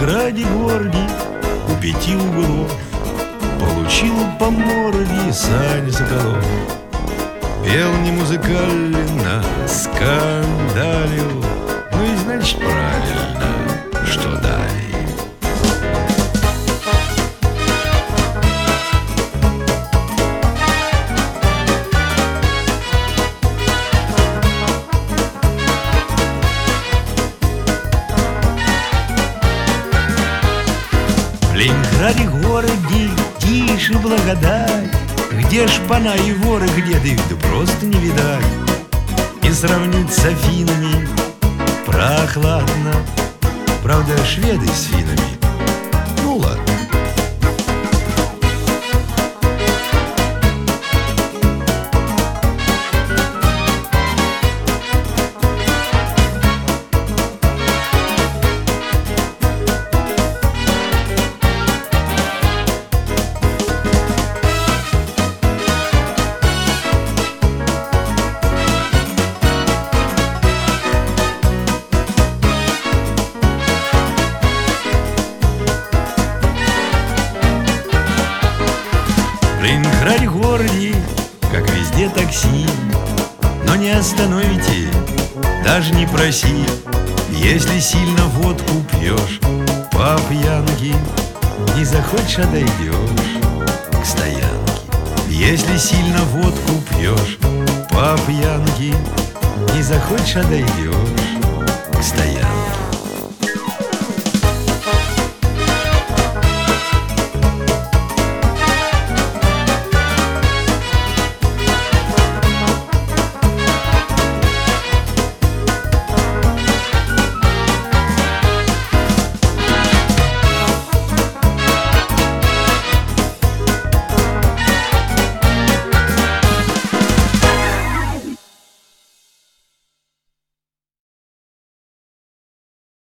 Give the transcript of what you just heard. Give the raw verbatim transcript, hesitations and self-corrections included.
Ленинграде городе у пяти углов получил по морде Саня Соколов. Пел не музыкально, скандалил, ну и значит правильно, что далее. В Ленинграде городе тише благодать, где шпана и воры, где да их да просто не видать. Не сравнить с Афинами, прохладно, правда, шведы с финами, ну ладно. В Ленинграде городе, как везде, такси, но не остановите, даже не проси. Если сильно водку пьешь по пьянке, не захочешь, отойдешь к стоянке. Если сильно водку пьешь по пьянке, не захочешь, отойдешь к стоянке.